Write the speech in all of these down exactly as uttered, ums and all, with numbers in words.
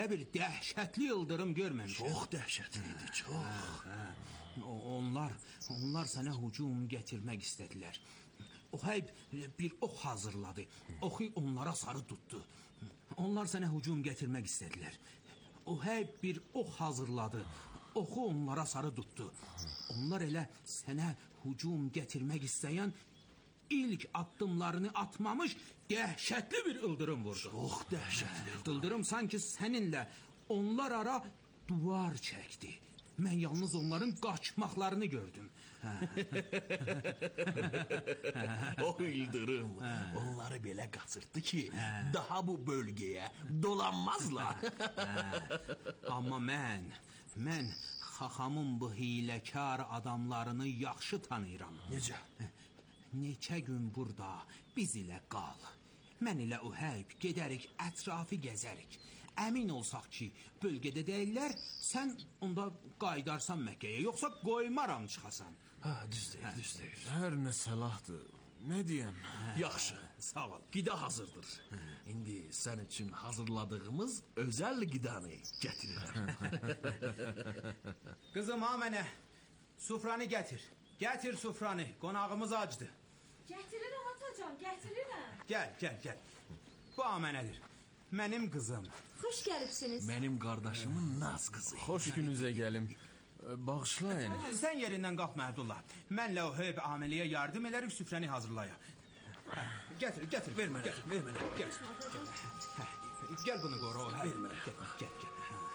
bir dəhşətli ildırım görməmişəm. Çox dəhşətli idi, çox. Hə, hə. Onlar, onlar sənə hücum gətirmək istədilər. Ohayb bir ox hazırladı. Oxu onlara sarı tutdu. Onlar sənə hücum gətirmək istədilər. Ohayb bir ox hazırladı. Oxu onlara sarı tutdu. Onlar elə sənə hücum gətirmək istəyən ilk addımlarını atmamış dəhşətli bir ildırım vurdu. Çox dəhşətli. Ildırım sanki səninlə onlar ara duvar çəkdi. Mən yalnız onların qaçmaqlarını gördüm. O ildırım onları belə qaçırtdı ki, daha bu bölgəyə dolanmazlar. Amma mən, mən xaxamın bu hiləkar adamlarını yaxşı tanıyıram. Necə? Neçə gün burada biz ilə qal. Mən ilə Uhayb gedərik, ətrafı gəzərik. Əmin olsaq ki, bölgədə deyirlər, sən onda qaydarsan Məkkəyə, yoxsa qoymaram çıxasan. Hə, düz deyir, düz deyir. Hər nə səlahdır, nə deyəm? Yaxşı, sağ ol. Qida hazırdır. İndi sən üçün hazırladığımız özəl qidanı gətirirəm. Qızım, ha mənə sufranı gətir. Gətir sufranı, qonağımız acdı. Gətirirəm atacan, gətirirəm. Gəl, gəl, gəl. Bu mənədir. Mənim qızım. Xoş gəlibsiniz. Mənim qardaşımın naz qızı. Xoş gününüzə gəlim. Bağışlayın. Sən yerindən qalxma Əbdullah. Mənlə o heyb amiliyə yardım edərik, süfrəni hazırlayaq. Gətir, gətir, ver mənə, gətir, ver mənə, gəl. Gəl bunu qoru, ver mənə, gəl, gəl, gəl.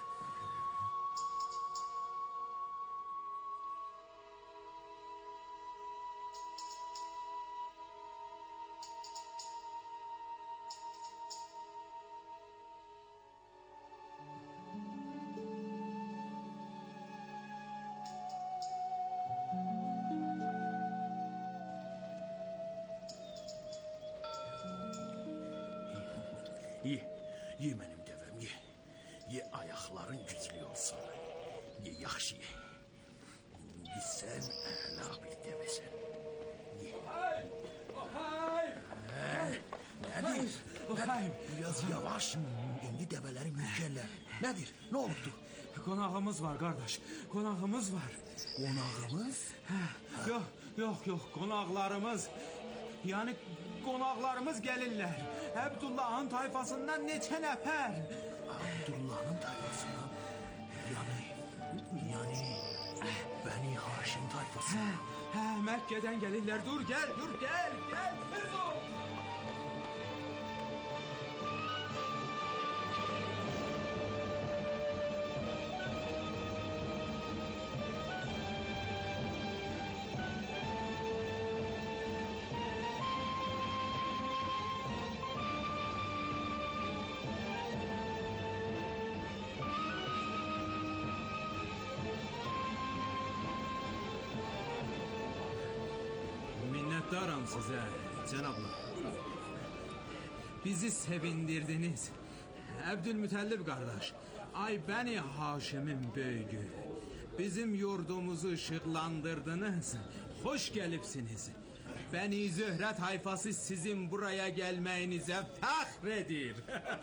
Ye, ye mənim dəvəm, ye. Ye, ayaqların güclü olsun. Ye, yaxşı ye. İndi sən əla bir dəvəsən. Ye. Ohayb! Ohayb! Nədir? Ohayb! Biraz yavaş. İndi dəvələri mülkərlər. Nədir? Nə oldu? Qonağımız var, qardaş. Qonağımız var. Qonağımız? Hə, yox, yox, yox, qonaqlarımız. Yəni, qonaqlarımız gəlirlər. Əbdullahın tayfasından neçə nəfər. Abdullahın tayfasından? Yəni, yəni, Bəni Haşim tayfası. Hə, hə, Məkkədən gəlirlər. Dur, gəl, dur, gəl, gəl, tez ol. Minnətdaram sizə, cənablar. Bizi sevindirdiniz. Əbdülmütəllib qardaş, ay Bəni Haşimin böyüyü. Bizim yurdumuzu işıqlandırdınız. Xoş gəlibsiniz. Bəni Zöhrə tayfası sizin buraya gəlməyinizə fəxr edir.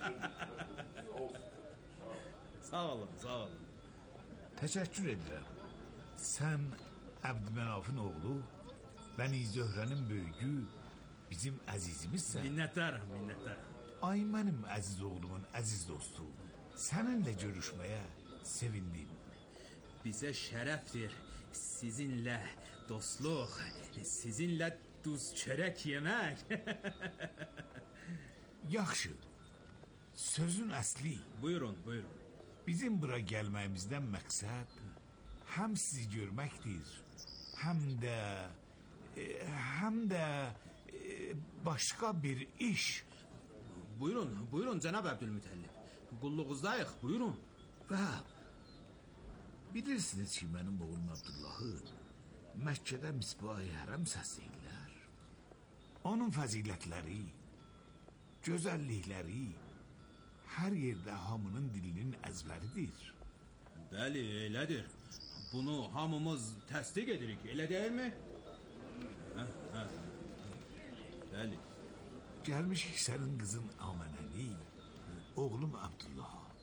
Sağ olun, sağ olun. Təşəkkür edirəm. Sən Əbdülmənafın oğlu, Bəni Zöhrənin böyüyü, bizim əzizimizsən. Minnətdaram, minnətdaram. Ay mənim əziz oğlumun əziz dostu, səninlə görüşməyə sevindim. Bizə şərəfdir sizinlə dostluq, sizinlə duz çörək yemək. Yaxşı, sözün əsli. Buyurun, buyurun. Bizim bura gəlməyimizdən məqsəd həm sizi görməkdir, həm də e, həm də e, başqa bir iş. Buyurun, buyurun cənab Əbdülmütəllib. Qulluğuzdayıq, buyurun. Və bilirsiniz ki, mənim oğlum Abdullahı Məkkədə misbah-ı hərəm səsləyirlər. Onun fəzilətləri, gözəllikləri hər yerdə hamının dilinin əzbəridir. Bəli, elədir. Bunu hamımız təsdiq edirik, elə deyilmi? Hə, hə. Bəli. Gəlmişik sənin qızın Amanəli, oğlum Abdullaha.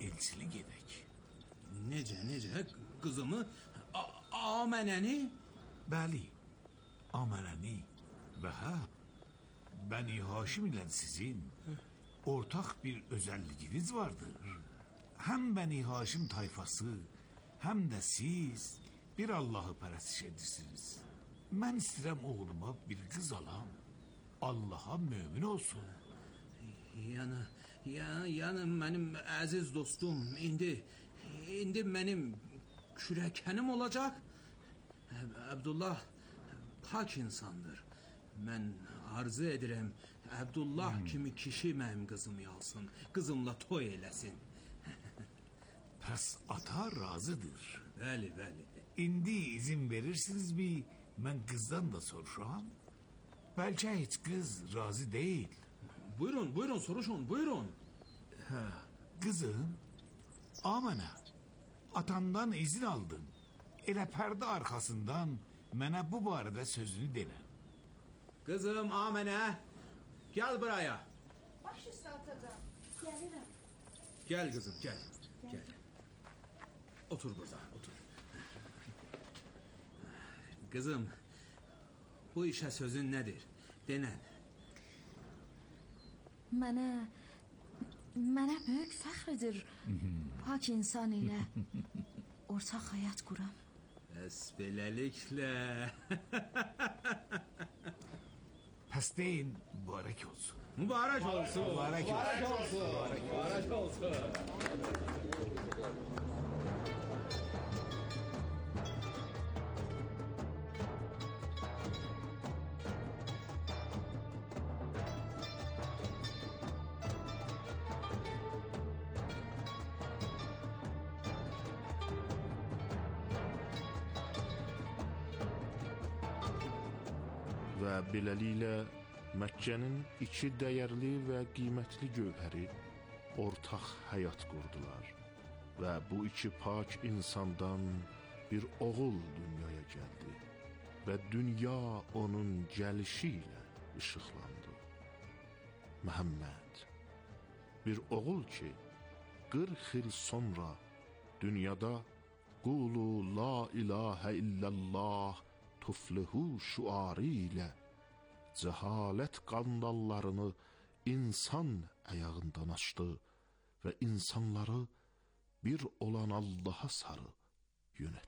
elçilik edək. Necə, necə? Qızımı? A, a mənəni? Bəli, Amanəni və hə, Bəni Haşim ilə sizin ortaq bir özəlliginiz vardır. Həm Bəni Haşim tayfası, həm də siz bir Allahı pərəstiş edirsiniz. Mən istəyirəm oğluma bir qız alam, Allaha mömin olsun. Yəni, yəni, yəni mənim əziz dostum, indi, indi mənim kürəkənim olacaq. Əbdullah pak insandır. Mən arzu edirəm, Əbdullah hmm. kimi kişi mənim qızımı alsın, qızımla toy eləsin. Pəs ata razıdır. Bəli, bəli. İndi izin verirsinizmi, mən qızdan da soruşam? Bəlkə heç qız razı deyil. Buyurun, buyurun, soruşun, buyurun. Hə, qızım, Amənə, atandan izin aldın. Elə pərdə arxasından mənə bu barədə sözünü denə. Qızım, Amənə, gəl buraya. Baş üstə atacağım. Gəlirəm. Gəl qızım, gəl, gəl. Otur burada, otur. Qızım, bu işə sözün nədir? Denən. Mənə, mənə böyük fəxridir pak insan ilə ortaq həyat quram. Bəs beləliklə... Pəs deyin, mübarək olsun. Mübarək olsun. Mübarək olsun. Mübarək olsun. Və beləliklə Məkkənin iki dəyərli və qiymətli gövhəri ortaq həyat qurdular və bu iki pak insandan bir oğul dünyaya gəldi və dünya onun gəlişi ilə işıqlandı. Məhəmməd, bir oğul ki, qırx il sonra dünyada qulu la ilahə illallah tuflihu şuarı ilə cəhalət qandallarını insan əyağından açdı və insanları bir olan Allaha sarı yönətdi.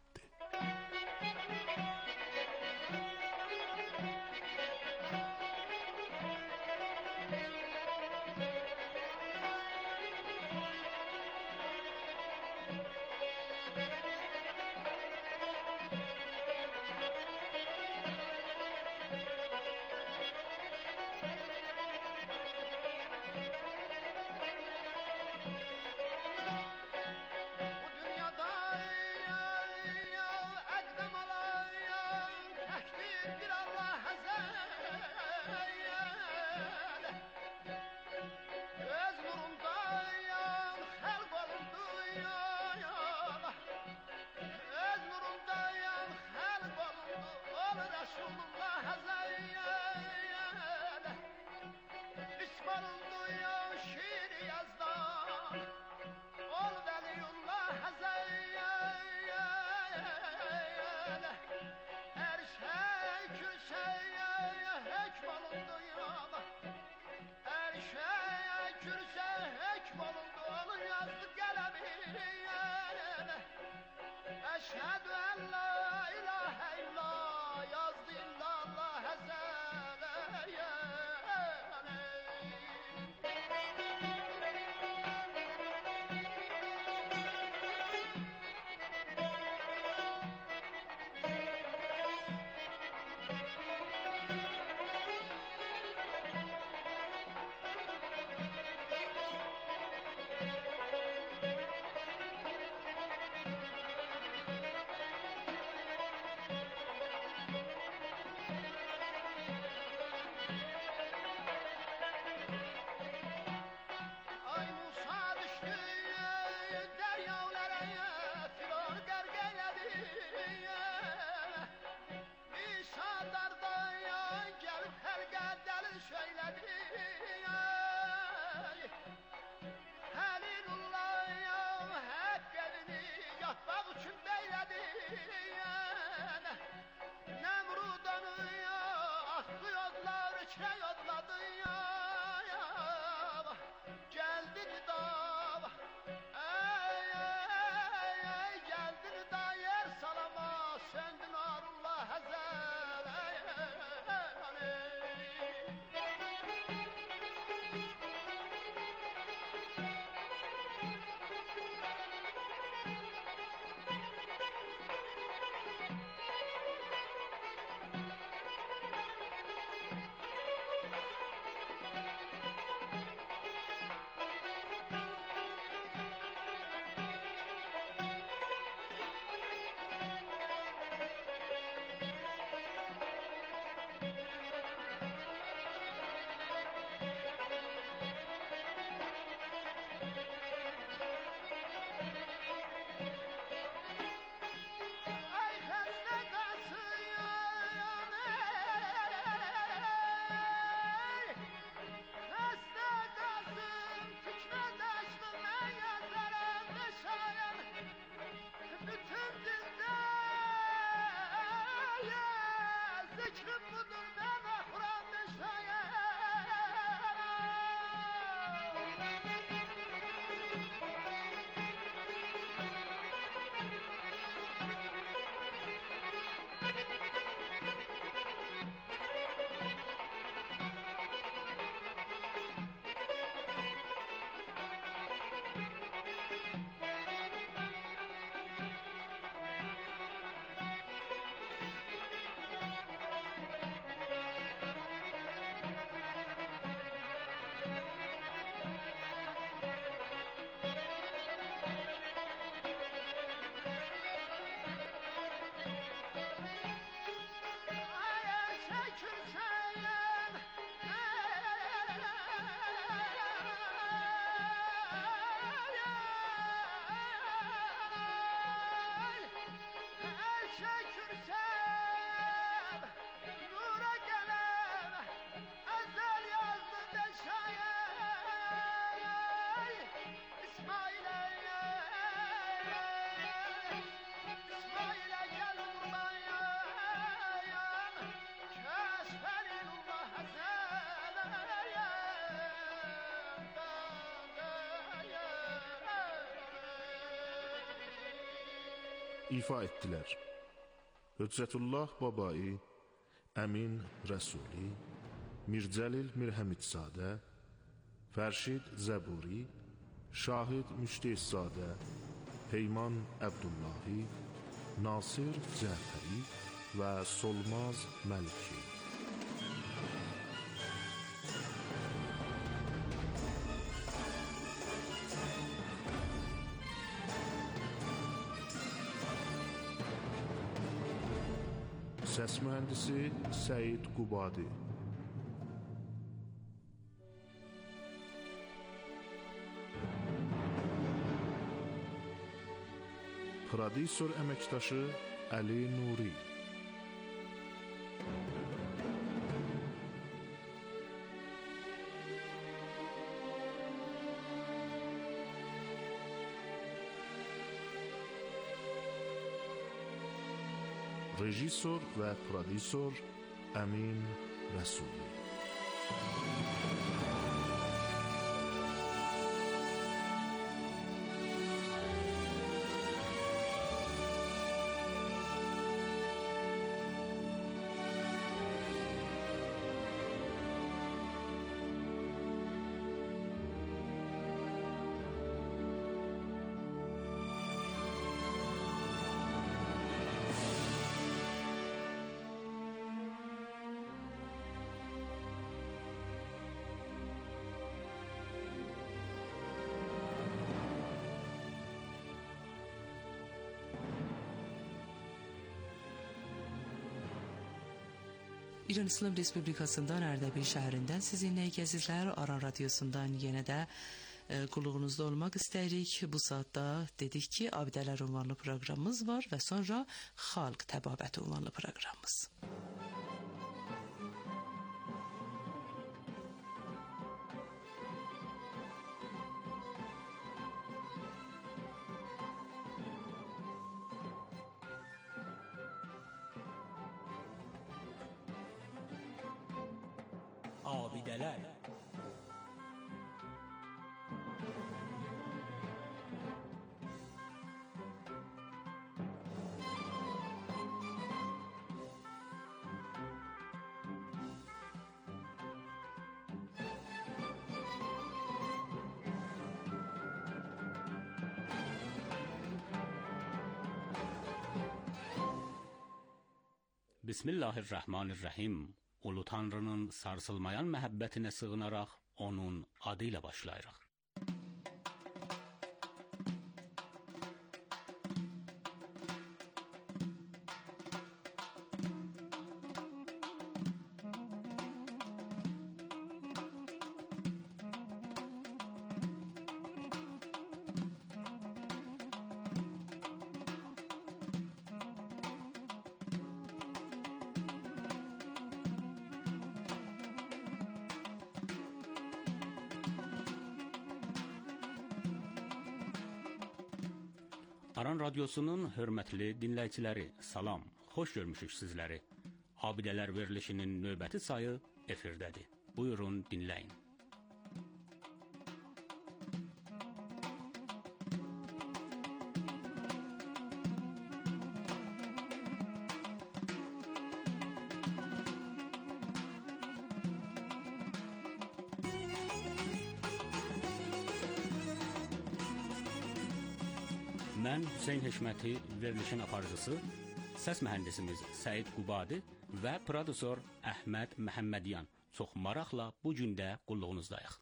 ifa etdilər. Höccətullah Babai, Əmin Rəsuli, Mircəlil Mirhəmidzadə, Fərşid Zəburi, Şahid Müştehzadə, Peyman Əbdullahi, Nasir Cəfəri və Solmaz Məliki. Səs mühəndisi Səid Qubadi. Prodüser əməkdaşı Əli Nuri. Rejissor və prodüser Əmin Rəsuli. İran İslam Respublikasından Ərdəbil şəhərindən sizinlə gəzizlər Aran Radiosundan yenə də e, qulluğunuzda olmaq istəyirik. Bu saatda dedik ki, Abidələr ünvanlı proqramımız var və sonra Xalq Təbabəti ünvanlı proqramımız. Abidələr. Bismillahirrahmanirrahim. Ulu Tanrının sarsılmayan məhəbbətinə sığınaraq onun adı ilə başlayırıq. Aran Radiosunun hörmətli dinləyiciləri, salam, xoş görmüşük sizləri. Abidələr verilişinin növbəti sayı efirdədir. Buyurun, dinləyin. Mən Hüseyn Heşməti, verilişin aparıcısı, səs mühəndisimiz Səid Qubadi və prodüser Əhməd Məhəmmədyan. Çox maraqla bu gün də qulluğunuzdayıq.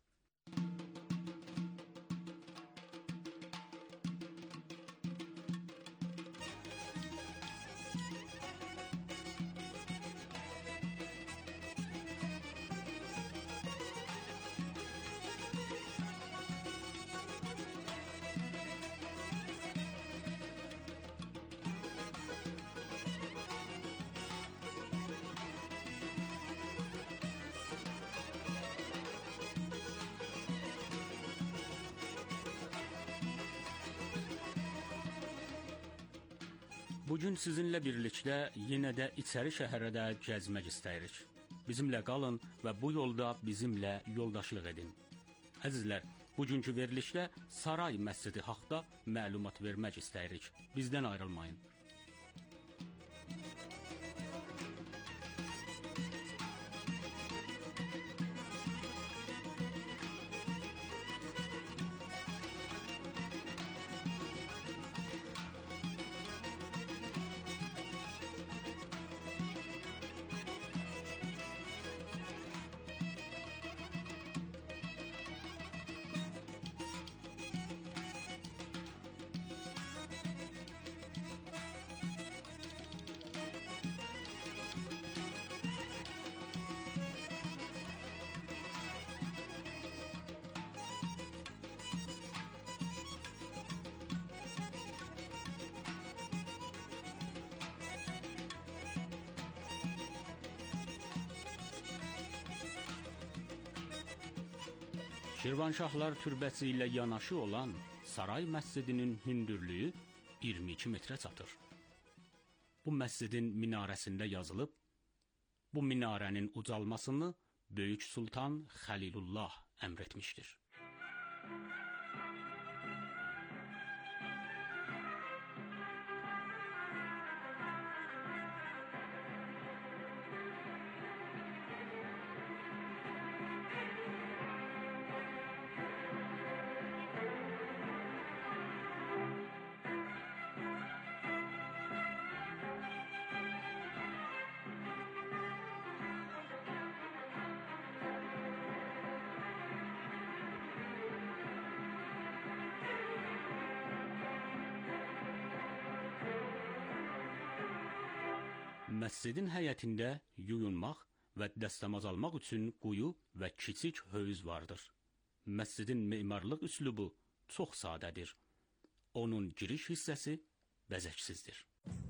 Bugün sizinlə birlikdə yenə də içəri şəhərdə gəzmək istəyirik. Bizimlə qalın və bu yolda bizimlə yoldaşlıq edin. Əzizlər, bugünkü verilişdə Saray Məscidi haqda məlumat vermək istəyirik. Bizdən ayrılmayın. Şirvanşahlar türbəsi ilə yanaşı olan Saray məscidinin hündürlüyü iyirmi iki metrə çatır. Bu məscidin minarəsində yazılıb, bu minarənin ucalmasını Böyük Sultan Xəlilullah əmr etmişdir. Məscidin həyətində yuyunmaq və dəstəmaz almaq üçün quyu və kiçik hövz vardır. Məscidin memarlıq üslubu çox sadədir. Onun giriş hissəsi bəzəksizdir.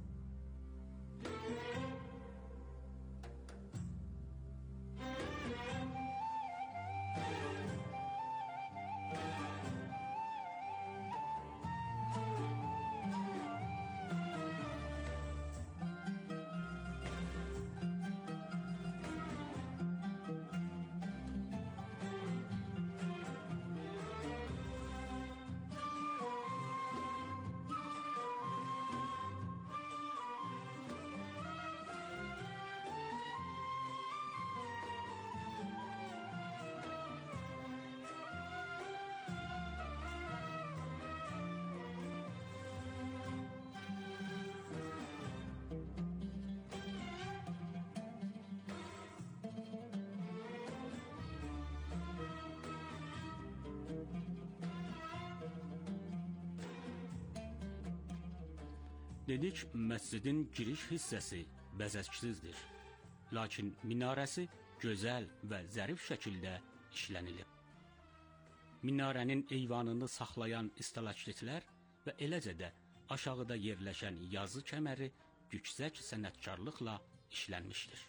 Dedik, məscidin giriş hissəsi bəzəksizdir. Lakin minarəsi gözəl və zərif şəkildə işlənilib. Minarənin eyvanını saxlayan stalaktiklər və eləcə də aşağıda yerləşən yazı kəməri yüksək sənətkarlıqla işlənmişdir.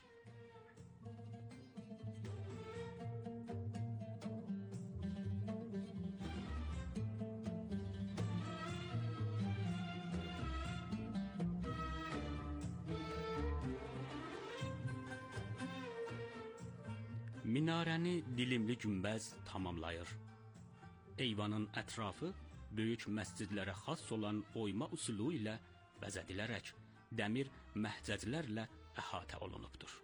Minarəni dilimli günbəz tamamlayır. Eyvanın ətrafı böyük məscidlərə xas olan oyma üsulu ilə bəzədilərək dəmir məhcəclərlə əhatə olunubdur.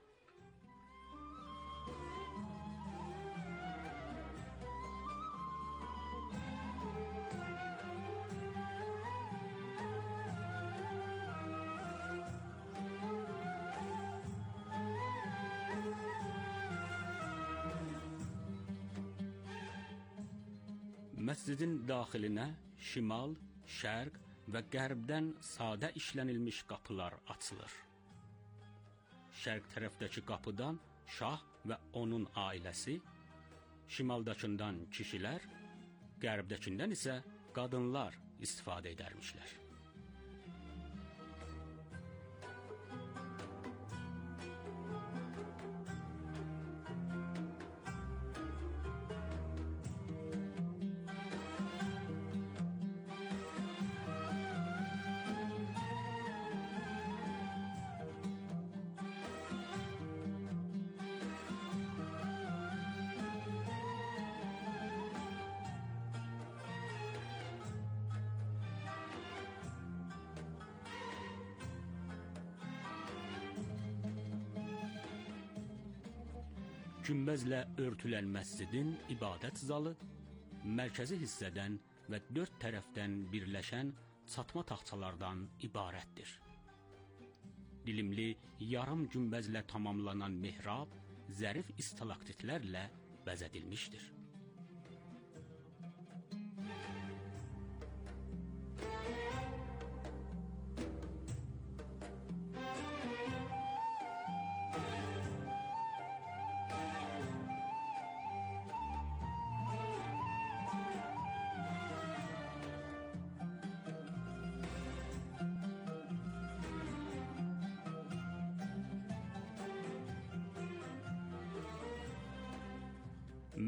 Məscidin daxilinə şimal, şərq və qərbdən sadə işlənilmiş qapılar açılır. Şərq tərəfdəki qapıdan şah və onun ailəsi, şimaldakından kişilər, qərbdəkindən isə qadınlar istifadə edərmişlər. Günbəzlə örtülən məscidin ibadət zalı mərkəzi hissədən və dörd tərəfdən birləşən çatma taxtalardan ibarətdir. Dilimli yarım günbəzlə tamamlanan mihrab zərif stalaktitlərlə bəzədilmişdir.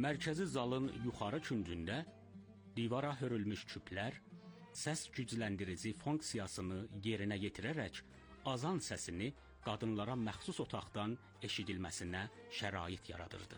Mərkəzi zalın yuxarı küncündə divara hörülmüş küplər səs gücləndirici funksiyasını yerinə yetirərək azan səsini qadınlara məxsus otaqdan eşidilməsinə şərait yaradırdı.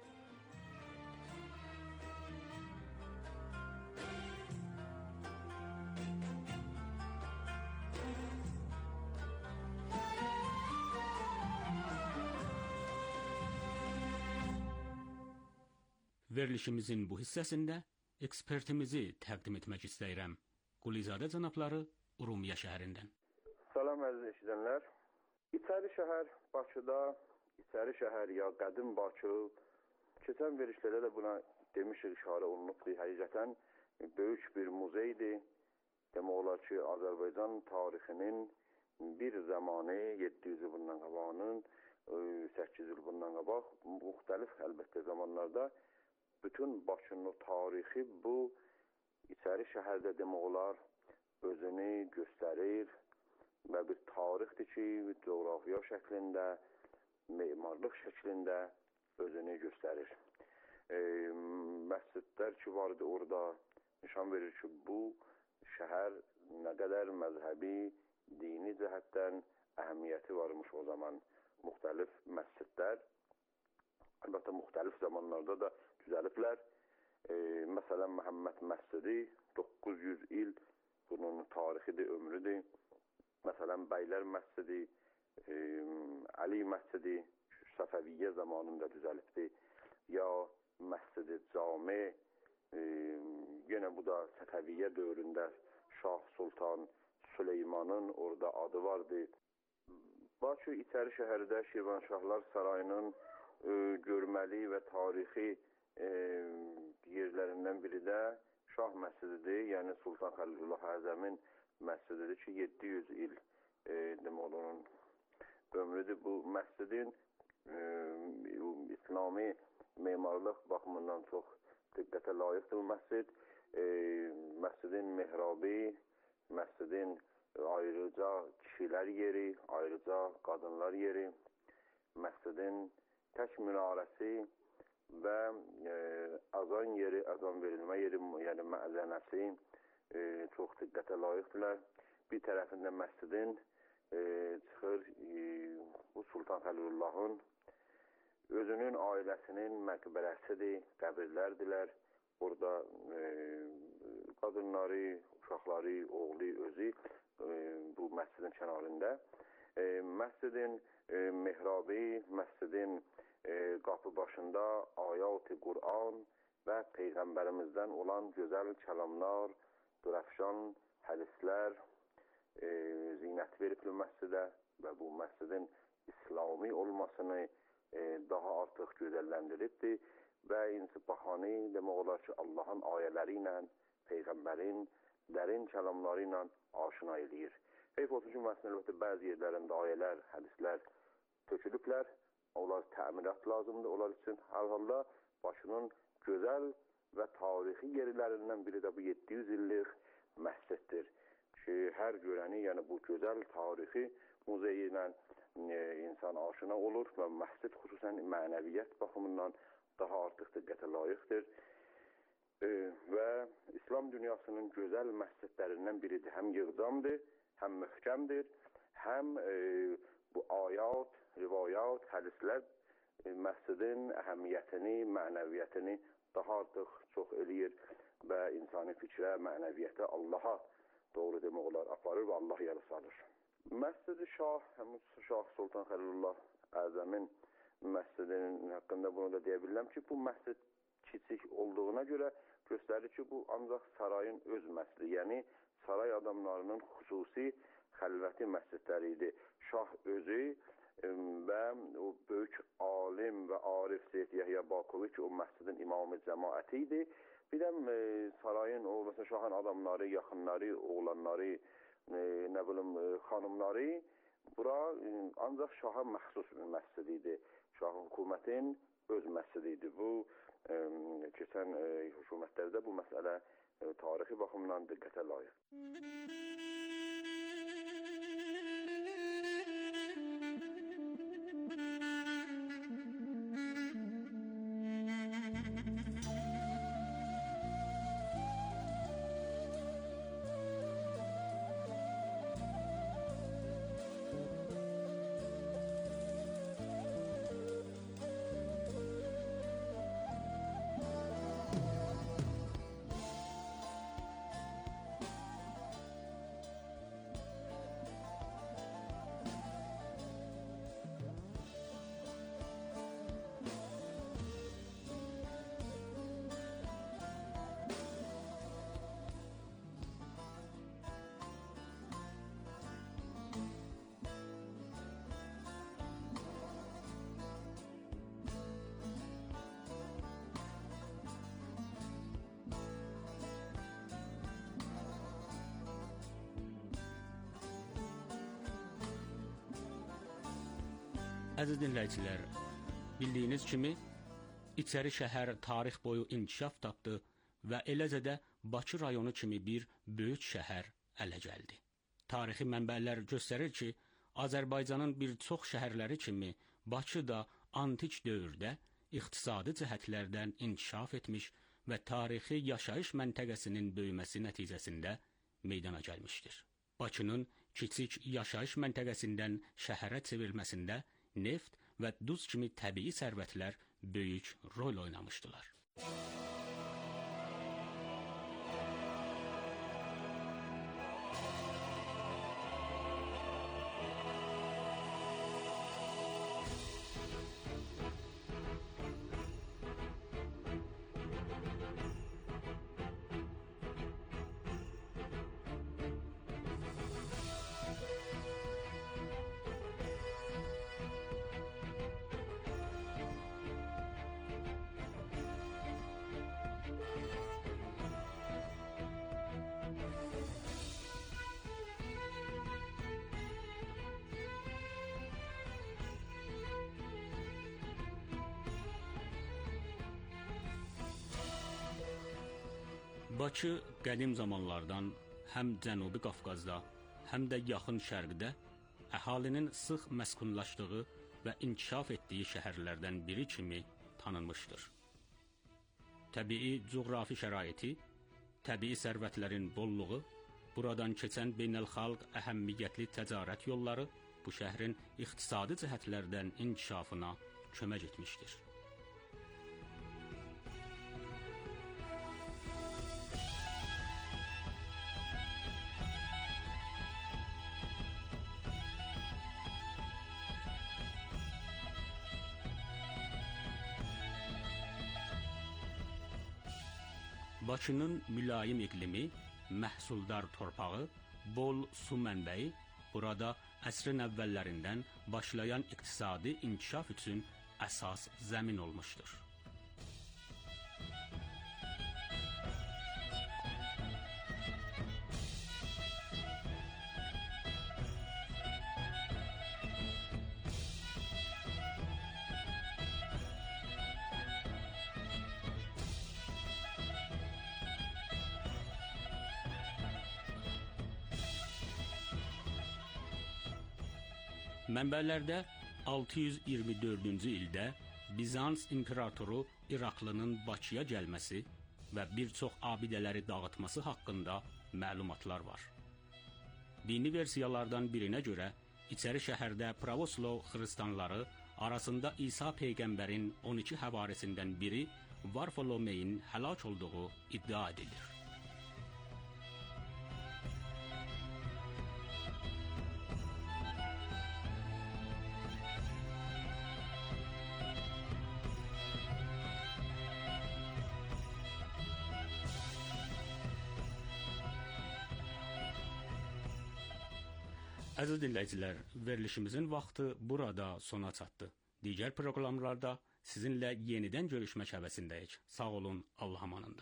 Verilişimizin bu hissəsində ekspertimizi təqdim etmək istəyirəm. Qulizadə cənabları Urumiya şəhərindən. Salam əziz eşidənlər. İçəri şəhər Bakıda, İçəri şəhər ya Qədim Bakı, keçən verilişlərdə də buna demişik, işarə olunubdur. Həqiqətən böyük bir muzeydir. Demək olar ki, Azərbaycan tarixinin bir zamanı yeddi yüz il bundan qabağının, səkkiz il bundan qabaq, müxtəlif əlbəttə zamanlarda bütün Bakının o tarixi bu İçəri şəhərdə demək olar özünü göstərir və bir tarixdir ki, coğrafiya şəklində, memarlıq şəklində özünü göstərir. E, məscidlər ki vardı orada nişan verir ki, bu şəhər nə qədər məzhəbi, dini cəhətdən əhəmiyyəti varmış o zaman. Müxtəlif məscidlər, əlbəttə müxtəlif zamanlarda da düzəliblər. E, məsələn, Məhəmməd məscidi doqquz yüz il bunun tarixidir, ömrüdür. Məsələn, Bəylər məscidi, e, Əli məscidi Səfəviyyə zamanında düzəlibdir. Ya məscidi cami, e, yenə bu da Səfəviyyə dövründə Şah Sultan Süleymanın orada adı vardı. Bakı İçəri şəhərdə Şirvanşahlar Sarayının e, görməli və tarixi e, yerlərindən biri də Şah məscididir, yəni Sultan Xəlilullah Əzəmin məscididir ki, yeddi yüz il e, demək onun ömrüdür. Bu məscidin e, İslami memarlıq baxımından çox diqqətə layiqdir bu məscid. E, məscidin mehrabi, məscidin ayrıca kişilər yeri, ayrıca qadınlar yeri, məscidin tək minarəsi və e, azan yeri, azan verilmə yeri, yəni məzənəsi e, çox diqqətə layiqdirlər. Bir tərəfində məscidin e, çıxır e, bu Sultan Xəlilullahın özünün ailəsinin məqbərəsidir, qəbirlərdilər. Orada e, qadınları, uşaqları, oğlu, özü e, bu məscidin kənarında. E, məscidin e, mehrabi, məscidin e, qapı başında ayat-ı Qur'an və Peyğəmbərimizdən olan gözəl kəlamlar, dürəfşan, hədislər e, zinət veribdir məscidə və bu məscidin İslami olmasını e, daha artıq gözəlləndiribdir. Və insibahani demək olar ki, Allahın ayələri ilə, Peyğəmbərin dərin kəlamları ilə aşina eləyir. Heyf olsun ki, məsələn, əlbəttə, bəzi yerlərində ayələr, hədislər tökülüblər. Onlar təmirat lazımdır, onlar üçün hər halda Bakının gözəl və tarixi yerlərindən biri də bu yeddi yüz illik məsciddir. Ki, hər görəni, yəni bu gözəl tarixi muzeyi ilə e, insan aşina olur və məscid xüsusən mənəviyyət baxımından daha artıq diqqətə layiqdir e, və İslam dünyasının gözəl məscidlərindən biridir. Həm yığcamdır, həm möhkəmdir, həm e, bu ayat, rivayat, hədislər e, məscidin əhəmiyyətini, mənəviyyətini daha artıq çox eləyir və insani fikrə, mənəviyyətə, Allaha doğru demək olar aparır və Allah yolu salır. Məscid-i Şah, həmin Şah Sultan Xəlilullah Əzəmin məscidinin haqqında bunu da deyə bilirəm ki, bu məscid kiçik olduğuna görə göstərir ki, bu ancaq sarayın öz məscidi, yəni saray adamlarının xüsusi xəlvəti məscidləri idi. Şah özü və o böyük alim və arif Seyyid Yəhya Bakovi ki, o məscidin imamı cəmaəti idi. Bir də e, sarayın, o məsələn, şahın adamları, yaxınları, oğlanları, e, nə bilim, e, xanımları bura e, ancaq şaha məxsus bir məscid idi. Şahın hökumətin öz məscidi idi. Bu, e, keçən e, hökumətlərdə bu məsələ e, tarixi baxımdan diqqətə layiq. Əziz dinləyicilər, bildiyiniz kimi İçəri şəhər tarix boyu inkişaf tapdı və eləcə də Bakı rayonu kimi bir böyük şəhər ələ gəldi. Tarixi mənbələr göstərir ki, Azərbaycanın bir çox şəhərləri kimi Bakı da antik dövrdə iqtisadi cəhətlərdən inkişaf etmiş və tarixi yaşayış məntəqəsinin böyüməsi nəticəsində meydana gəlmişdir. Bakının kiçik yaşayış məntəqəsindən şəhərə çevrilməsində neft və duz kimi təbii sərvətlər böyük rol oynamışdılar. Bakı qədim zamanlardan həm Cənubi Qafqazda, həm də yaxın şərqdə əhalinin sıx məskunlaşdığı və inkişaf etdiyi şəhərlərdən biri kimi tanınmışdır. Təbii coğrafi şəraiti, təbii sərvətlərin bolluğu, buradan keçən beynəlxalq əhəmiyyətli ticarət yolları bu şəhrin iqtisadi cəhətlərdən inkişafına kömək etmişdir. Bakının mülayim iqlimi, məhsuldar torpağı, bol su mənbəyi burada əsrin əvvəllərindən başlayan iqtisadi inkişaf üçün əsas zəmin olmuşdur. Mənbələrdə altı yüz iyirmi dördüncü ildə Bizans imperatoru İraqlının Bakıya gəlməsi və bir çox abidələri dağıtması haqqında məlumatlar var. Dini versiyalardan birinə görə İçəri şəhərdə Pravoslav xristianları arasında İsa peyğəmbərin on iki həvarisindən biri Varfolomeyin həlak olduğu iddia edilir. Əziz dinləyicilər, verilişimizin vaxtı burada sona çatdı. Digər proqramlarda sizinlə yenidən görüşmək həvəsindəyik. Sağ olun, Allah amanında.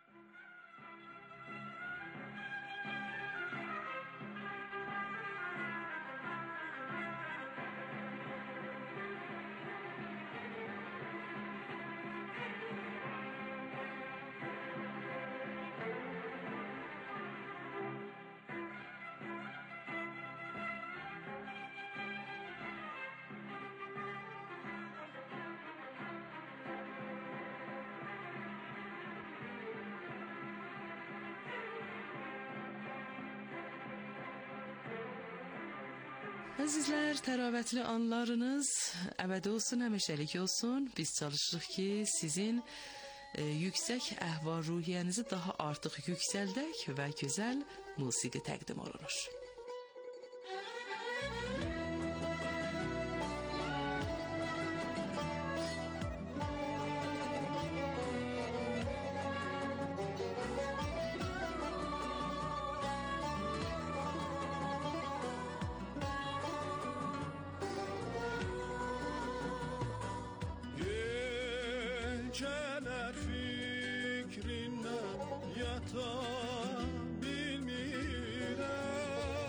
Əzizlər, təravətli anlarınız əbədi olsun, həmişəlik olsun. Biz çalışırıq ki, sizin e, yüksək əhval-ruhiyyənizi daha artıq yüksəldək və gözəl musiqi təqdim olunur. Geceler fikrinden yata bilmirəm.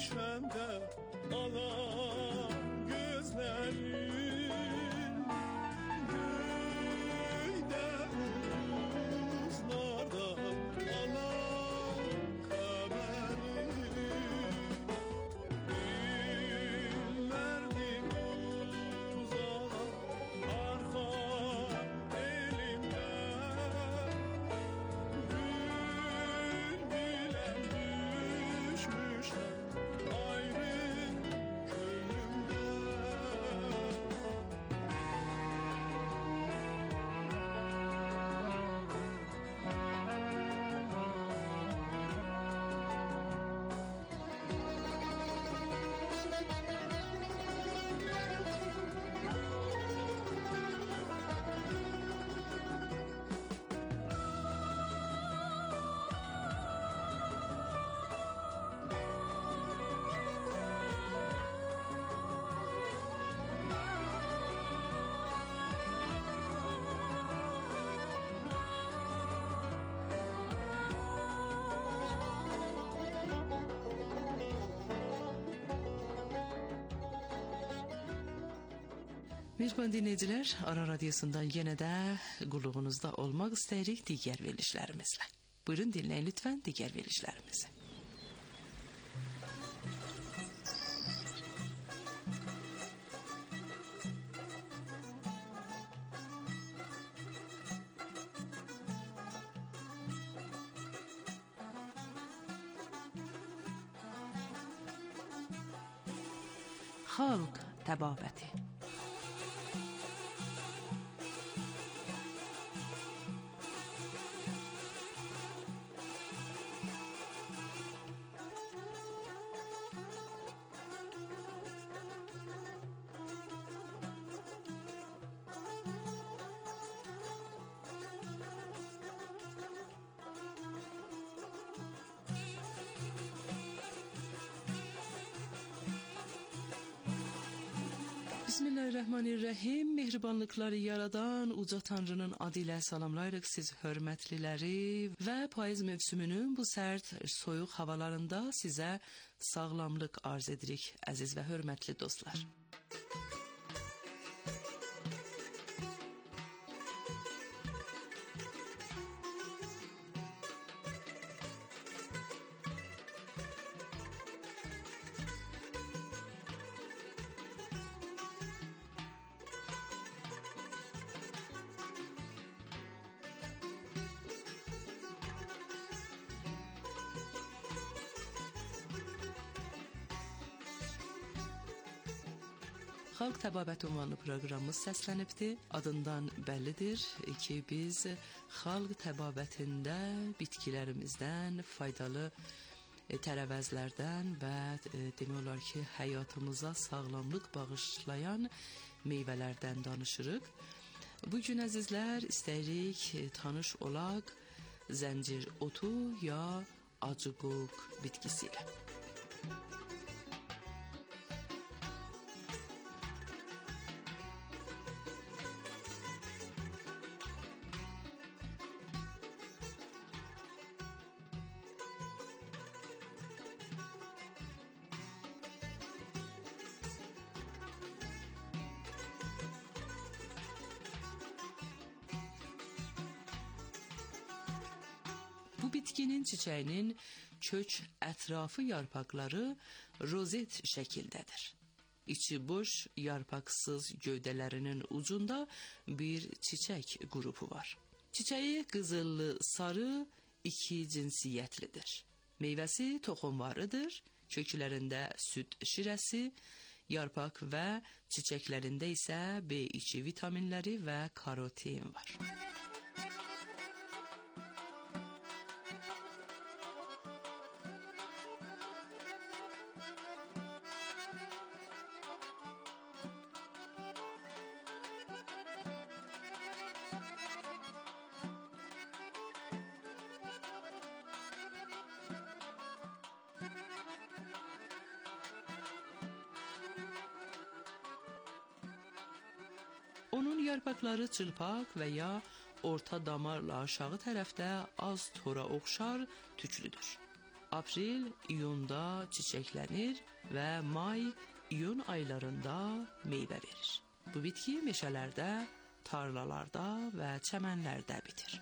düşmem de alan gözlerin göyde uzlarda alan haberin billerdim uzağa arka elimden gül bilen düşmüşler ayrı könlümden. Mehriban dinləyicilər, Aran Radyosu'ndan yenə də qulluğunuzda olmaq istəyirik digər verilişlərimizlə. Buyurun dinləyin lütfən digər verilişlərimizi. Xalq təbabəti. Bismillahirrahmanirrahim. Mehribanlıkları yaradan Uca Tanrının adı ilə salamlayırıq siz hörmətliləri və payız mövsümünün bu sərt, soyuq havalarında sizə sağlamlıq arz edirik, əziz və hörmətli dostlar. Xalq Təbabəti ünvanlı proqramımız səslənibdir. Adından bəllidir ki, biz xalq təbabətində bitkilərimizdən, faydalı tərəvəzlərdən və demək olar ki, həyatımıza sağlamlıq bağışlayan meyvələrdən danışırıq. Bugün əzizlər istəyirik tanış olaq zəncir otu ya acıqoq bitkisi ilə. Bu bitkinin çiçəyinin kök ətrafı yarpaqları rozet şəkildədir. İçi boş, yarpaqsız gövdələrinin ucunda bir çiçək qrupu var. Çiçəyi qızıllı, sarı, iki cinsiyyətlidir. Meyvəsi toxumvarıdır, köklərində süd şirəsi, yarpaq və çiçəklərində isə B iki vitaminləri və karotin var. Onun yarpaqları çılpaq və ya orta damarla aşağı tərəfdə az tora oxşar tüklüdür. Aprel, iyunda çiçəklənir və may, iyun aylarında meyvə verir. Bu bitki meşələrdə, tarlalarda və çəmənlərdə bitir.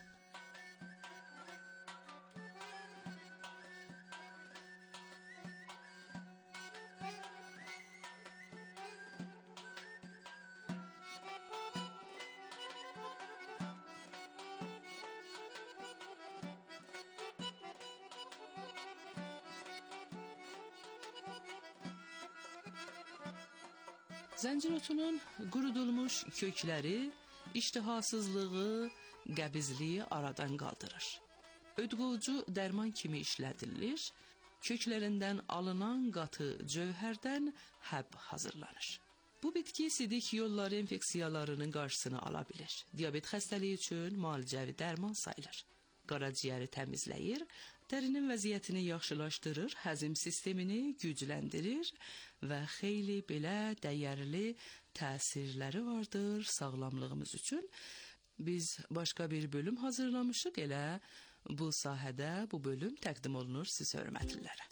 Zəncirotunun qurudulmuş kökləri iştihasızlığı, qəbizliyi aradan qaldırır. Ödqovucu dərman kimi işlədilir, köklərindən alınan qatı cövhərdən həb hazırlanır. Bu bitki sidik yolları infeksiyalarının qarşısını ala bilir. Diabet xəstəliyi üçün müalicəvi dərman sayılır. Qaraciyəri təmizləyir, dərinin vəziyyətini yaxşılaşdırır, həzm sistemini gücləndirir və xeyli belə dəyərli təsirləri vardır sağlamlığımız üçün. Biz başqa bir bölüm hazırlamışıq, elə bu sahədə bu bölüm təqdim olunur siz hörmətlilərə.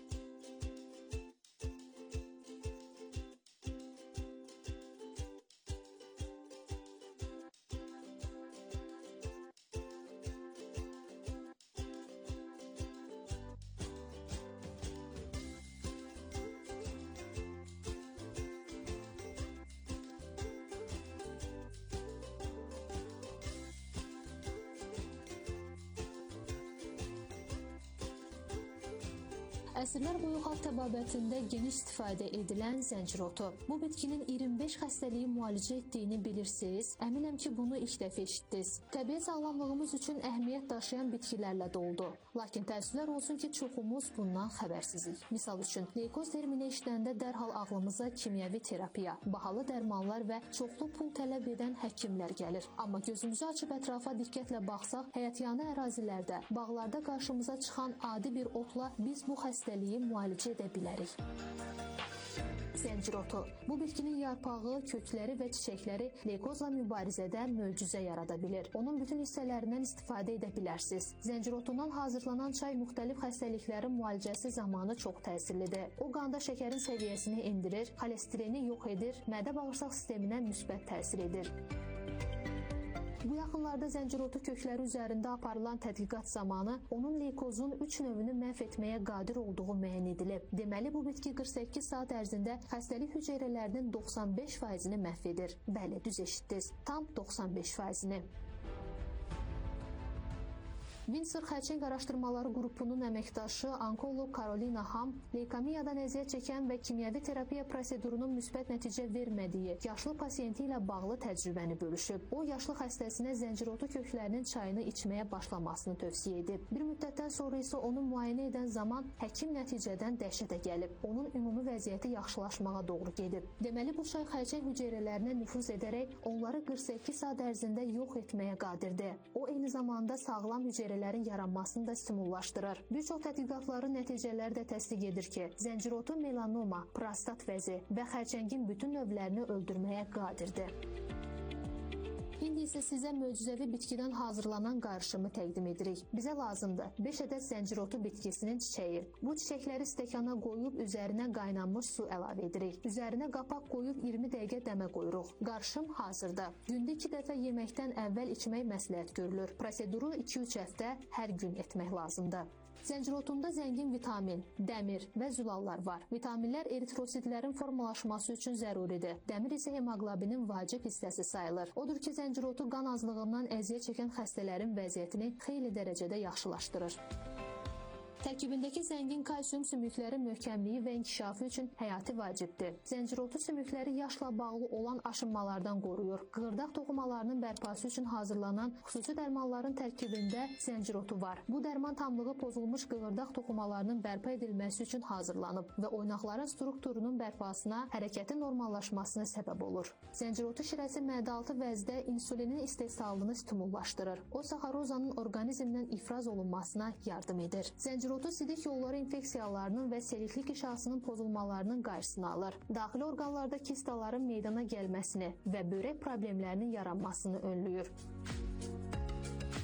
Əsrlər boyu xalq təbabətində geniş istifadə edilən zəncirotu. Bu bitkinin iyirmi beş xəstəliyi müalicə etdiyini bilirsiniz. Əminəm ki, bunu ilk dəfə eşitdiniz. Təbiət sağlamlığımız üçün əhəmiyyət daşıyan bitkilərlə doldu. Lakin təəssüflər olsun ki, çoxumuz bundan xəbərsizik. Misal üçün, leykoz termini eşidəndə dərhal ağlımıza kimyəvi terapiya, bahalı dərmanlar və çoxlu pul tələb edən həkimlər gəlir. Amma gözümüzü açıb ətrafa diqqətlə baxsaq, həyatyanı ərazilərdə, bağlarda qarşımıza çıxan adi bir otla biz bu xəstəliyi müalicə edə bilərik. Zəncirotu. Bu bitkinin yarpağı, kökləri və çiçəkləri leykozla mübarizədə möcüzə yarada bilir. Onun bütün hissələrindən istifadə edə bilərsiniz. Zəncirotundan hazırlanan çay müxtəlif xəstəliklərin müalicəsi zamanı çox təsirlidir. O qanda şəkərin səviyyəsini endirir, xolesterini yox edir, mədə-bağırsaq sisteminə müsbət təsir edir. Bu yaxınlarda zəncirotu kökləri üzərində aparılan tədqiqat zamanı onun leykozun üç növünü məhv etməyə qadir olduğu müəyyən edilib. Deməli, bu bitki qırx səkkiz saat ərzində xəstəlik hüceyrələrinin doxsan beş faizini məhv edir. Bəli, düz eşitdiniz, tam doxsan beş faizini. Windsor Xərçəng Araşdırmaları qrupunun əməkdaşı onkoloq Karolina Ham leykemiyadan əziyyət çəkən və kimyəvi terapiya prosedurunun müsbət nəticə vermədiyi yaşlı pasiyenti ilə bağlı təcrübəni bölüşüb. O, yaşlı xəstəsinə zəncirotu köklərinin çayını içməyə başlamasını tövsiyə edib. Bir müddətdən sonra isə onu müayinə edən zaman həkim nəticədən dəhşətə gəlib. Onun ümumi vəziyyəti yaxşılaşmağa doğru gedib. Deməli, bu çay xərçəng hüceyrələrinə nüfuz edərək onları qırx səkkiz saat ərzində yox etməyə qadirdir. O, eyni zamanda sağlam hüceyrələrin yaranmasını da stimullaşdırır. Bir çox tədqiqatların nəticələri də təsdiq edir ki, zəncirotu melanoma, prostat vəzi və xərçəngin bütün növlərini öldürməyə qadirdir. İndi isə sizə möcüzəvi bitkidən hazırlanan qarışımı təqdim edirik. Bizə lazımdır beş ədəd zəncirotu bitkisinin çiçəyi. Bu çiçəkləri stəkana qoyub üzərinə qaynanmış su əlavə edirik. Üzərinə qapaq qoyub iyirmi dəqiqə dəmə qoyuruq. Qarışım hazırdır. Gündə iki dəfə yeməkdən əvvəl içmək məsləhət görülür. Proseduru iki üç həftə hər gün etmək lazımdır. Zəncirotunda zəngin vitamin, dəmir və zülallar var. Vitaminlər eritrositlərin formalaşması üçün zəruridir. Dəmir isə hemoqlobinin vacib hissəsi sayılır. Odur ki, zəncirotu qan azlığından əziyyət çəkən xəstələrin vəziyyətini xeyli dərəcədə yaxşılaşdırır. Tərkibindəki zəngin kalsium sümüklərin möhkəmliyi və inkişafı üçün həyati vacibdir. Zəncirotu sümükləri yaşla bağlı olan aşınmalardan qoruyur. Qığırdaq toxumalarının bərpası üçün hazırlanan xüsusi dərmanların tərkibində zəncirotu var. Bu dərman tamlığı pozulmuş qığırdaq toxumalarının bərpa edilməsi üçün hazırlanıb və oynaqların strukturunun bərpasına, hərəkətin normallaşmasına səbəb olur. Zəncirotu şirəsi mədə-altı vəzdə insulinin istehsalını stimullaşdırır. O, saxarozanın orqanizmdən ifraz olunmasına yardım edir. Zəncirotu sidik yolları infeksiyalarının və seliklik işasının pozulmalarının qarşısını alır. Daxili orqanlarda kistaların meydana gəlməsini və börək problemlərinin yaranmasını önləyir.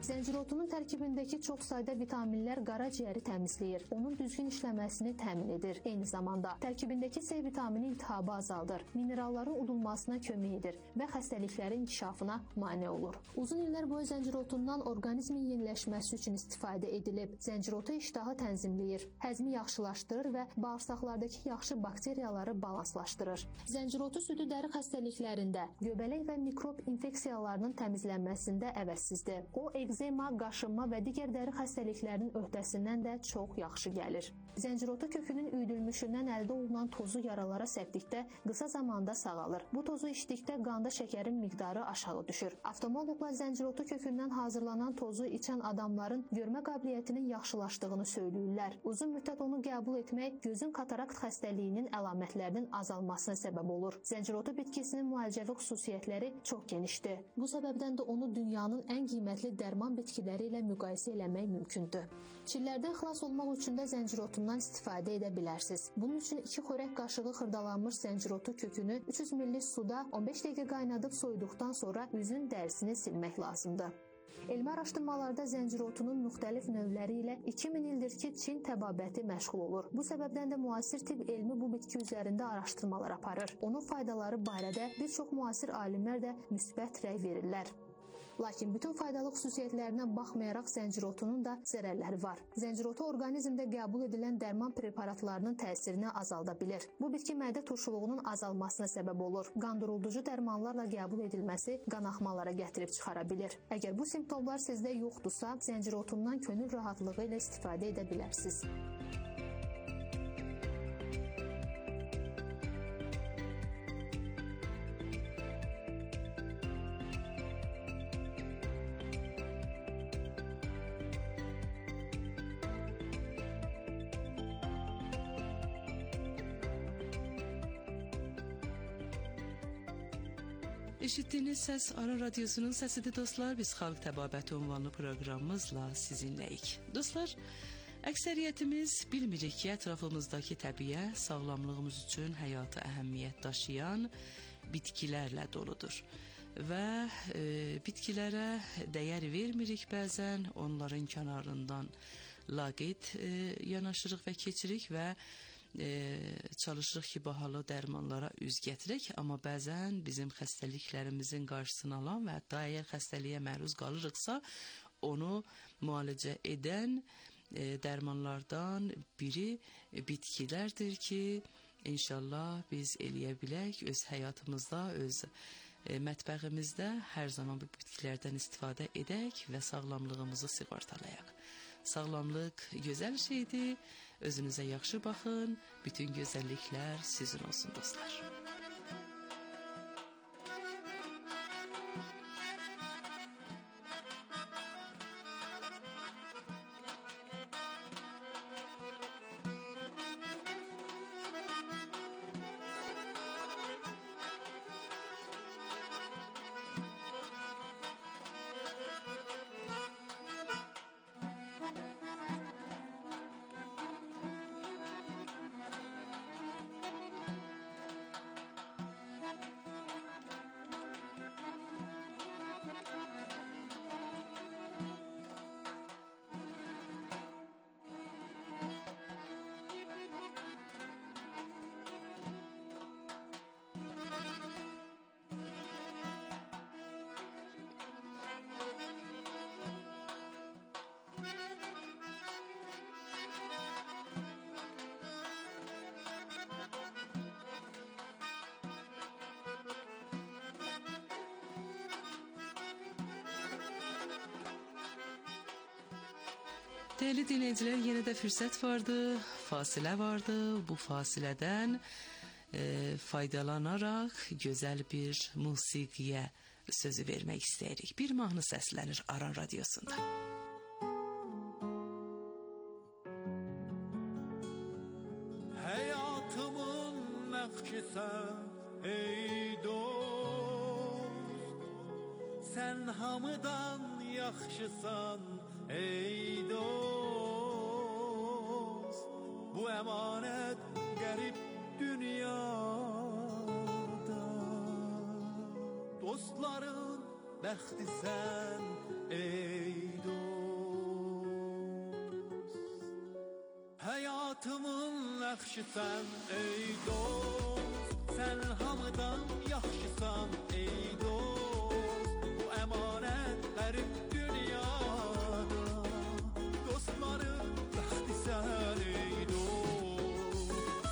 Zəncirotunun tərkibindəki çox sayda vitaminlər qaraciyəri təmizləyir, onun düzgün işləməsini təmin edir. Eyni zamanda tərkibindəki C vitamini iltihabı azaldır, mineralların udulmasına kömək edir və xəstəliklərin inkişafına mane olur. Uzun illər boyu zəncirotundan orqanizmin yeniləşməsi üçün istifadə edilib. Zəncirotu iştahı tənzimləyir, həzmi yaxşılaşdırır və bağırsaqlardakı yaxşı bakteriyaları balanslaşdırır. Zəncirotu südü dəri xəstəliklərində, göbələk və mikrob infeksiyalarının təmizlənməsində əvəzsizdir. O, ekzema, qaşınma və digər dəri xəstəliklərinin öhdəsindən də çox yaxşı gəlir. Zəncirotu kökünün üyüdülmüşündən əldə olunan tozu yaralara səpdikdə qısa zamanda sağalır. Bu tozu içdikdə qanda şəkərin miqdarı aşağı düşür. Oftalmoloqlar zəncirotu kökündən hazırlanan tozu içən adamların görmə qabiliyyətinin yaxşılaşdığını söyləyirlər. Uzun müddət onu qəbul etmək gözün katarakt xəstəliyinin əlamətlərinin azalmasına səbəb olur. Zəncirotu bitkisinin müalicəvi xüsusiyyətləri çox genişdir. Bu səbəbdən də onu dünyanın ən qiymətli dərman bitkiləri ilə müqayisə eləmək mümkündür. Çillərdən xilas olmaq üçün də zəncirotundan istifadə edə bilərsiniz. Bunun üçün iki xörək qaşığı xırdalanmış zəncirotu kökünü üç yüz mililitre suda on beş dəqiqə qaynadıb soyuduqdan sonra üzün dərisini silmək lazımdır. Elmi araşdırmalarda zəncirotunun müxtəlif növləri ilə iki min ildir ki, Çin təbabəti məşğul olur. Bu səbəbdən də müasir tibb elmi bu bitki üzərində araşdırmalar aparır. Onun faydaları barədə bir çox müasir alimlər də müsbət rəy verirlər. Lakin bütün faydalı xüsusiyyətlərinə baxmayaraq zəncirotunun da zərərləri var. Zəncirotu orqanizmdə qəbul edilən dərman preparatlarının təsirini azalda bilir. Bu bitki mədə turşuluğunun azalmasına səbəb olur. Qandırıldıcı dərmanlarla qəbul edilməsi qanaxmalara gətirib çıxara bilir. Əgər bu simptomlar sizdə yoxdursa, zəncirotundan könül rahatlığı ilə istifadə edə bilərsiniz. Eşitdiyiniz səs Aran Radiosunun səsidir dostlar. Biz Xalq Təbabəti ünvanlı proqramımızla sizinləyik. Dostlar, əksəriyyətimiz bilmirik ki, ətrafımızdakı təbiət sağlamlığımız üçün həyatı əhəmiyyət daşıyan bitkilərlə doludur. Və e, bitkilərə dəyər vermirik bəzən, onların kənarından laqeyd e, yanaşırıq və keçirik və E, çalışırıq ki, bahalı dərmanlara üz gətirək, amma bəzən bizim xəstəliklərimizin qarşısını alan və hətta əgər xəstəliyə məruz qalırıqsa, onu müalicə edən e, dərmanlardan biri e, bitkilərdir ki, inşallah biz eləyə bilək öz həyatımızda, öz e, mətbəximizdə hər zaman bu bitkilərdən istifadə edək və sağlamlığımızı sığortalayaq. Sağlamlıq gözəl şeydir. Özünüzə yaxşı baxın. Bütün gözəlliklər sizin olsun dostlar. Dəyərli dinləyicilər, yenə də fürsət vardı, fasilə vardı. Bu fasilədən e, faydalanaraq gözəl bir musiqiyə sözü vermək istəyirik. Bir mahnı səslənir Aran Radiosunda. Həyatımın məxkisən ey dost, sən hamıdan yaxşısan ey dost. Bu əmanət qərib dünyada, dostların bəxtisən ey yaxşısan ey dost, sən hamıdan yaxşısan ey dost. Bu əmanət qərib dünyada, dostların bəxtisən ey dost.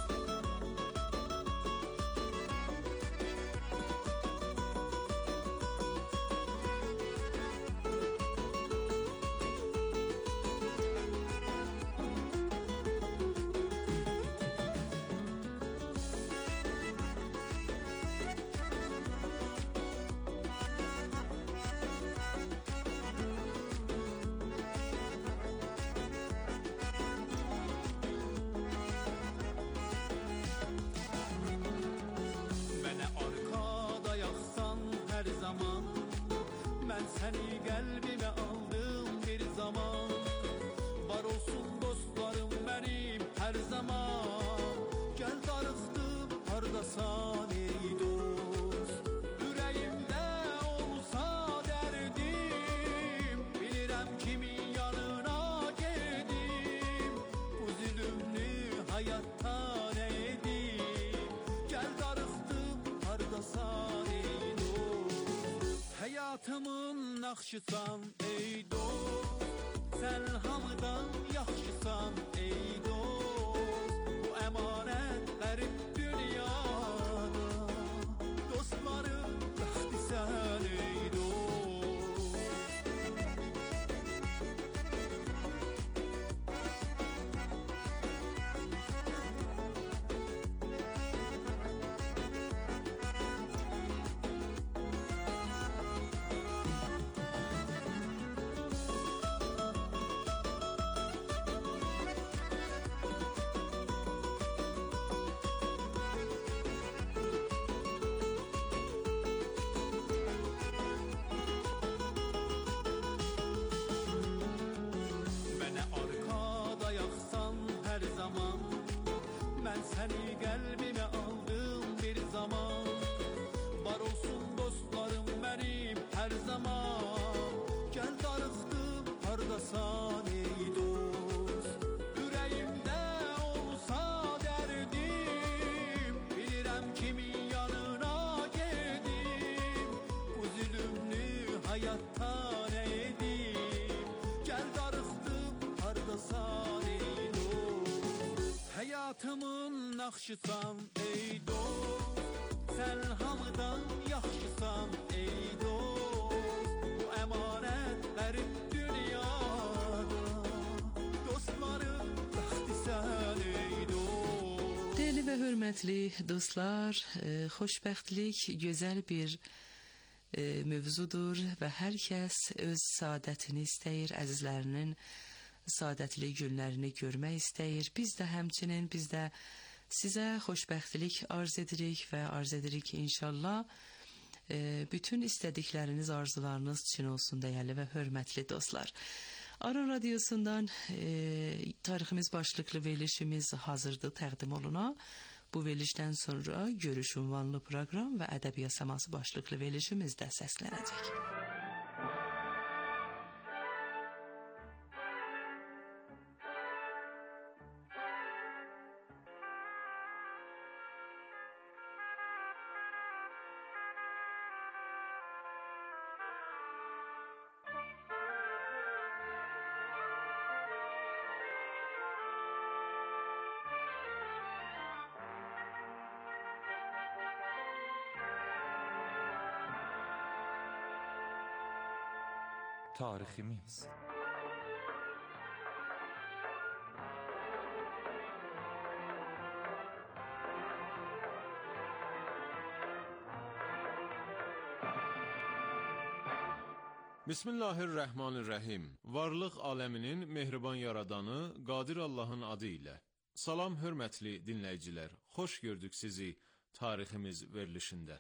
Mənə arkada yaxsan hər zaman, mən səni qəlbimə aldım bir zaman. Var olsun dostlarım mənim hər zaman, gəl darıxdım hardasan ey dost. Ürəyimdə olsa dərdim, bilirəm kimin yanına gedim. Bu zülümlü həyatdan edim, gəl darıxdım hardasan ey dost. Həyatımın naxşısan ey dost, sən hamıdan yaxşısan ey dost. Bu əmanət qərib dünyada, dostların bəxtisən ey dost. Mənə arkada yaxsan hər zaman, mən səni qəlbimə aldım bir zaman. Var olsun dostlarım mənim hər zaman, gəl darıxdım hardasan ey dost. Ürəyimdə olsa dərdim, bilirəm kimin yanına gedim. Bu zülümlü həyatdan edim, gəl darıxdım hardasan ey dost. Həyatımın naxşısan ey dost, sən hamıdan yaxşısan ey dost. Bu əmanət qərib dünyada, dostların bəxtisən ey dost. Değerli ve hürmetli dostlar, e, xoşbəxtlik gözəl bir e, mövzudur və hər kəs öz saadətini istəyir, əzizlərinin saadətli günlərini görmək istəyir. Biz də həmçinin biz də sizə xoşbəxtlik arz edirik və arz edirik ki, inşallah e, bütün istədikləriniz, arzularınız için olsun değerli ve hürmetli dostlar. Aran Radyosu'ndan e, tariximiz başlıklı verilişimiz hazırdır, təqdim oluna. Bu verilişdən sonra görüş ünvanlı program və ədəbiyyat səması başlıklı verilişimiz də səslənəcək. Tariximiz. Bismillahirrahmanirrahim. Varlıq aləminin mehriban yaradanı Qadir Allahın adı ilə. Salam hörmətli dinləyicilər. Xoş gördük sizi tariximiz verilişində.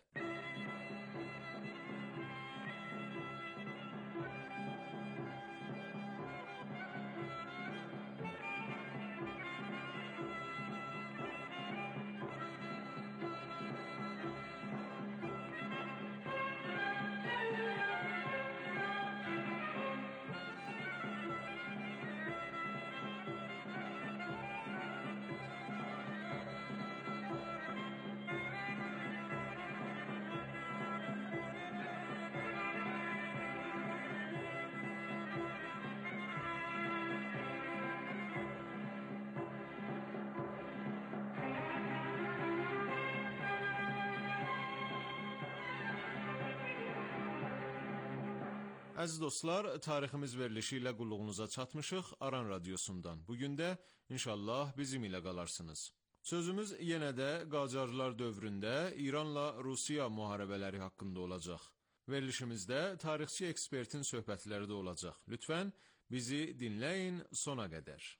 Əziz dostlar, tariximiz verilişi ilə qulluğunuza çatmışıq Aran Radiosundan. Bugün də inşallah bizim ilə qalarsınız. Sözümüz yenə də Qacarlar dövründə İranla Rusiya müharibələri haqqında olacaq. Verilişimizdə tarixçi ekspertin söhbətləri də olacaq. Lütfən bizi dinləyin sona qədər.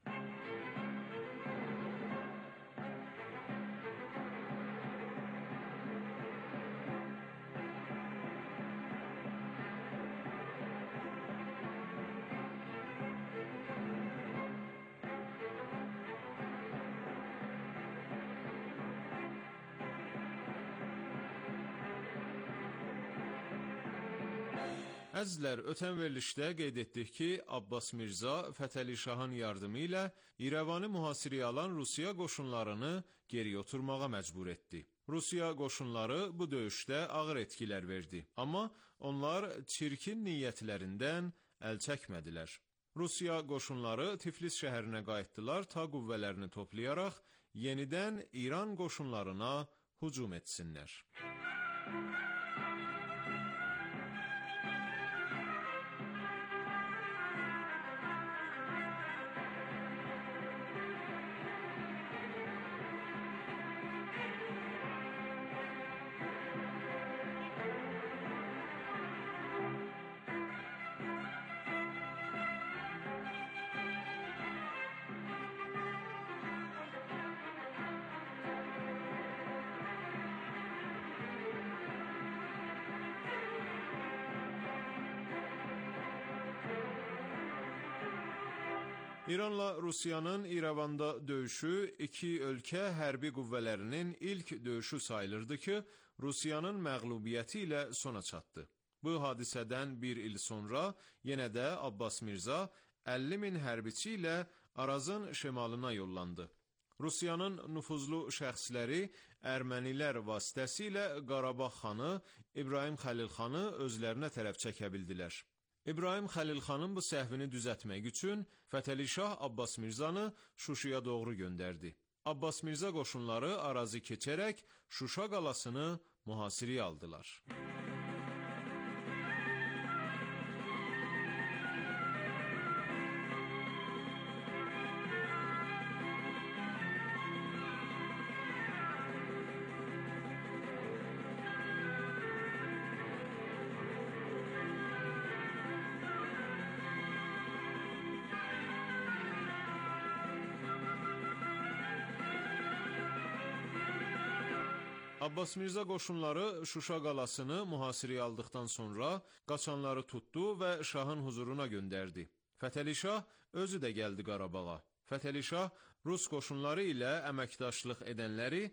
Əzizlər, ötən verilişdə qeyd etdik ki, Abbas Mirza Fətəli Şahın yardımı ilə İrəvanı mühasirəyə alan Rusiya qoşunlarını geri oturmağa məcbur etdi. Rusiya qoşunları bu döyüşdə ağır etkilər verdi, amma onlar çirkin niyyətlərindən əl çəkmədilər. Rusiya qoşunları Tiflis şəhərinə qayıtdılar ta qüvvələrini toplayaraq yenidən İran qoşunlarına hücum etsinlər. İranla Rusiyanın İrəvanda döyüşü iki ölkə hərbi qüvvələrinin ilk döyüşü sayılırdı ki, Rusiyanın məğlubiyyəti ilə sona çatdı. Bu hadisədən bir il sonra yenə də Abbas Mirza əlli min hərbiçi ilə Arazın şimalına yollandı. Rusiyanın nüfuzlu şəxsləri ermənilər vasitəsilə Qarabağ xanı İbrahim Xəlil xanı özlərinə tərəf çəkə bildilər. İbrahim Xəlil xanın bu səhvini düzəltmək üçün Fətəli Şah Abbas Mirzanı Şuşaya doğru göndərdi. Abbas Mirza qoşunları Arazı keçərək Şuşa qalasını mühasirəyə aldılar. Abbas Mirza qoşunları Şuşa qalasını mühasirəyə aldıqdan sonra qaçanları tutdu və şahın huzuruna göndərdi. Fətəli Şah özü də gəldi Qarabağa. Fətəli Şah Rus qoşunları ilə əməkdaşlıq edənləri